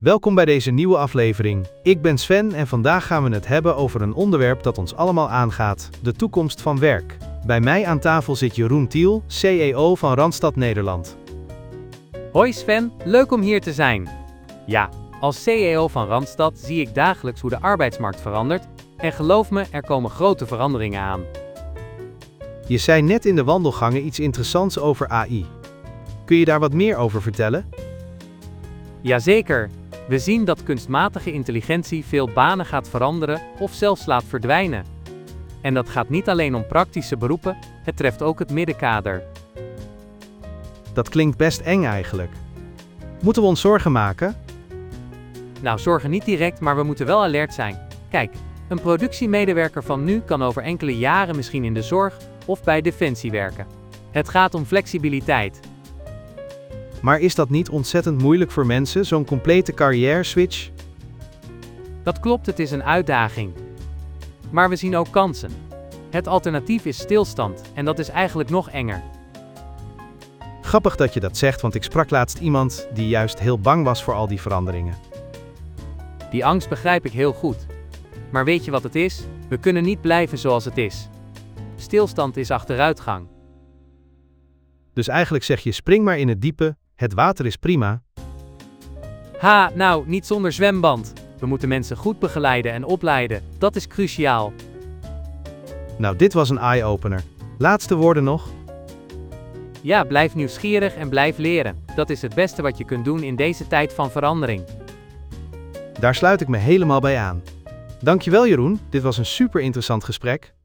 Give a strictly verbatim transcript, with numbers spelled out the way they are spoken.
Welkom bij deze nieuwe aflevering. Ik ben Sven en vandaag gaan we het hebben over een onderwerp dat ons allemaal aangaat: de toekomst van werk. Bij mij aan tafel zit Jeroen Thiel, C E O van Randstad Nederland. Hoi Sven, leuk om hier te zijn. Ja, als C E O van Randstad zie ik dagelijks hoe de arbeidsmarkt verandert en geloof me, er komen grote veranderingen aan. Je zei net in de wandelgangen iets interessants over A I. Kun je daar wat meer over vertellen? Jazeker, we zien dat kunstmatige intelligentie veel banen gaat veranderen of zelfs laat verdwijnen. En dat gaat niet alleen om praktische beroepen, het treft ook het middenkader. Dat klinkt best eng eigenlijk. Moeten we ons zorgen maken? Nou, zorgen niet direct, maar we moeten wel alert zijn. Kijk, een productiemedewerker van nu kan over enkele jaren misschien in de zorg of bij Defensie werken. Het gaat om flexibiliteit. Maar is dat niet ontzettend moeilijk voor mensen, zo'n complete carrière-switch? Dat klopt, het is een uitdaging. Maar we zien ook kansen. Het alternatief is stilstand, en dat is eigenlijk nog enger. Grappig dat je dat zegt, want ik sprak laatst iemand die juist heel bang was voor al die veranderingen. Die angst begrijp ik heel goed. Maar weet je wat het is? We kunnen niet blijven zoals het is. Stilstand is achteruitgang. Dus eigenlijk zeg je: spring maar in het diepe, het water is prima. Ha, nou, niet zonder zwemband. We moeten mensen goed begeleiden en opleiden, dat is cruciaal. Nou, dit was een eye-opener. Laatste woorden nog? Ja, blijf nieuwsgierig en blijf leren. Dat is het beste wat je kunt doen in deze tijd van verandering. Daar sluit ik me helemaal bij aan. Dankjewel Jeroen, dit was een super interessant gesprek.